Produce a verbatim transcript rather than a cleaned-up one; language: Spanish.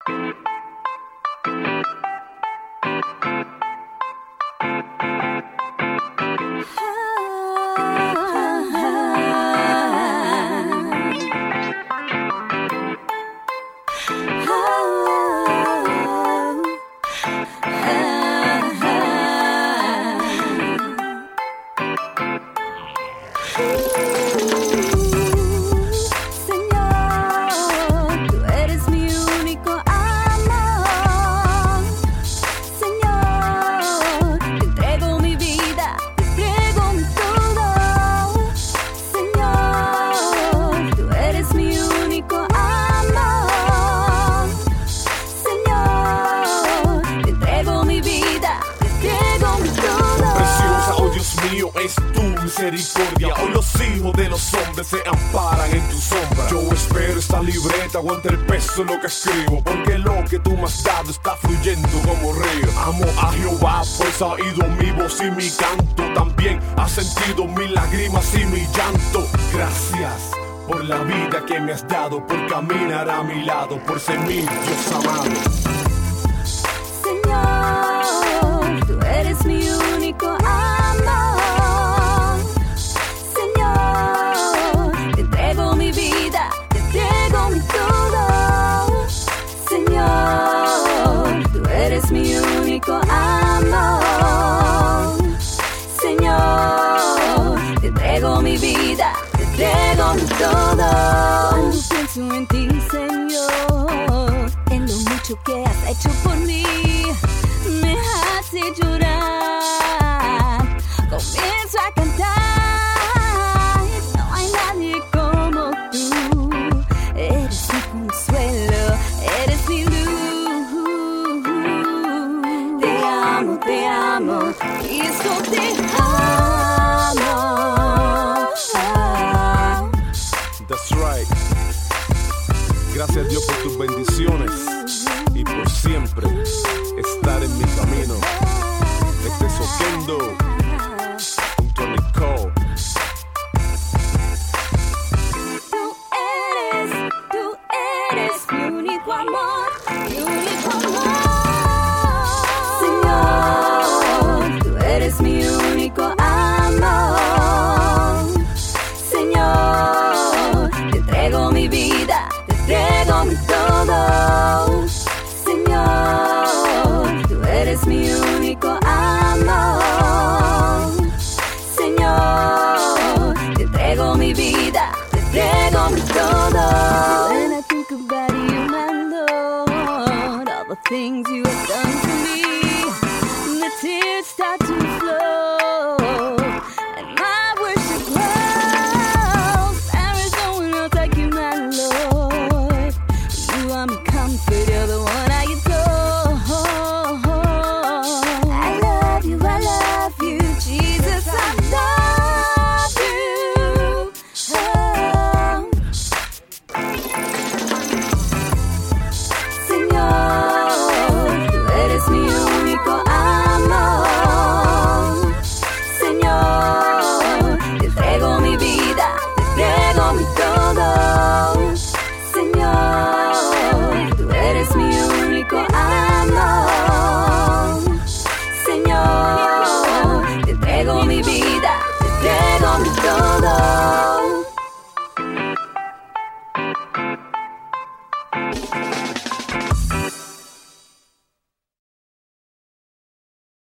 Misericordia, hoy los hijos de los hombres se amparan en tu sombra. Yo espero esta libreta aguante el peso de lo que escribo, porque lo que tú me has dado está fluyendo como río. Amo a Jehová, pues ha oído mi voz y mi canto. También ha sentido mis lágrimas y mi llanto. Gracias por la vida que me has dado, por caminar a mi lado, por ser mi Dios amado. Señor, tú eres mi único amor. Mi único amor, Señor, te entrego mi vida, te entrego mi todo. Cuando pienso en ti, Señor, en lo mucho que has hecho por mí, me hace llorar, comienzo a cantar. No hay nadie como tú, eres mi consuelo, eres mi luz. Te amo, Cristo, te amo. That's right. Gracias, Dios, por tus bendiciones y por siempre estar en mi camino. Este es Oquendo junto a Nicole. Tú eres, tú eres mi único amor, mi único amor. Eres mi único amor, Señor, te entrego mi vida, te entrego mi todo, Señor, tú eres mi único amor, Señor, te entrego mi vida, te entrego mi todo. When I think about you, my Lord, all the things you have done for me, the tears start to flow, and my worship grows. There is no one else like you, my Lord. You are my comfort, you're the one I adore.